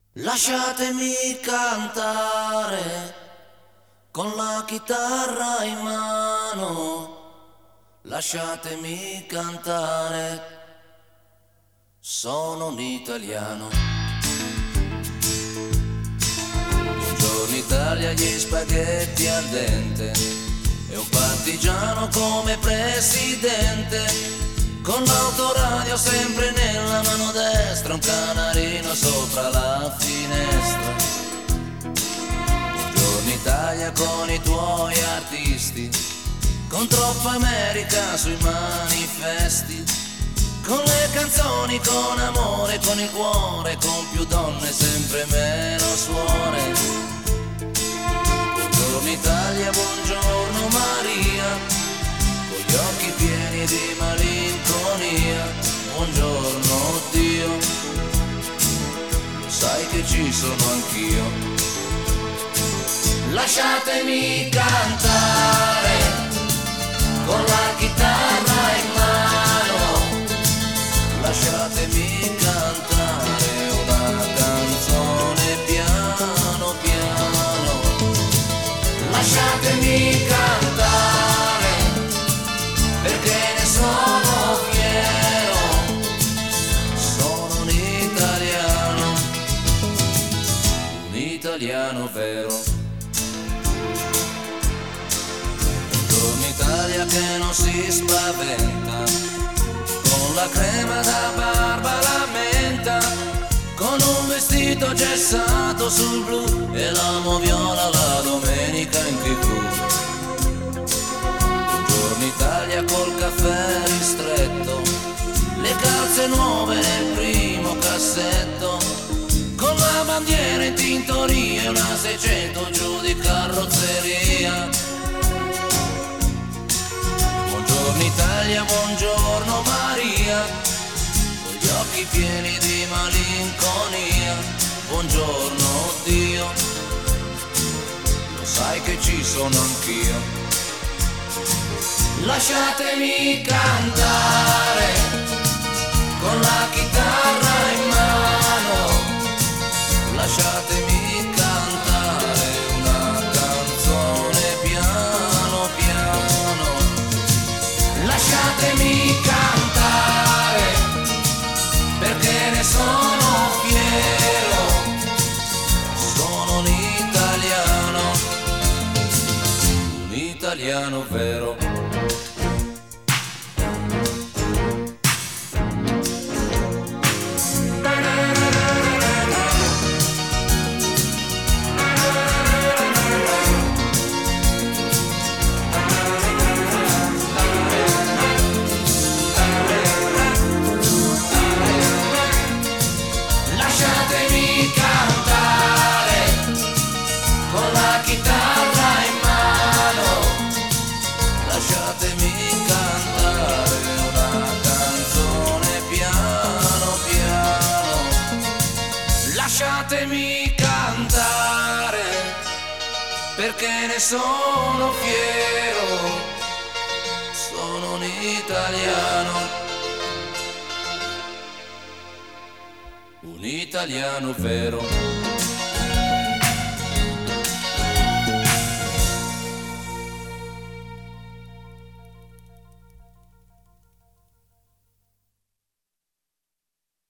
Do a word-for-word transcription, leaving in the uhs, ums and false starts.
Lasciatemi cantare con la chitarra in mano, lasciatemi cantare, sono un italiano. Buongiorno Italia, gli spaghetti al dente e un partigiano come presidente, con l'autoradio sempre nella mano destra, un canarino sopra la finestra. Buongiorno Italia con i tuoi artisti, con troppa America sui manifesti, con le canzoni, con amore, con il cuore, con più donne, sempre meno suore. Buongiorno Italia, buongiorno Maria, con gli occhi pieni di malinconia. Buongiorno Dio, sai che ci sono anch'io. Lasciatemi cantare con la chitarra in mano, lasciatemi cantare una canzone piano piano. Lasciatemi cantare perché ne sono fiero, sono un italiano, un italiano vero. Buongiorno Italia che non si spaventa, con la crema da barba la menta, con un vestito gessato sul blu e l'amo viola la domenica in tv. Buongiorno Italia col caffè ristretto, le calze nuove nel primo cassetto, con la bandiera in tintoria e una seicento giù di carrozzeria. Buongiorno Italia, buongiorno Maria, con gli occhi pieni di malinconia. Buongiorno Dio, lo sai che ci sono anch'io. Lasciatemi cantare con la chitarra in mano, lasciatemi cantare una canzone piano piano. Lasciatemi cantare perché ne sono fiero, sono un italiano, un italiano vero. Lasciatemi cantare con la chitarra in mano, lasciatemi cantare una canzone piano piano. Lasciatemi cantare perché ne sono fiero, sono un italiano, un italiano vero.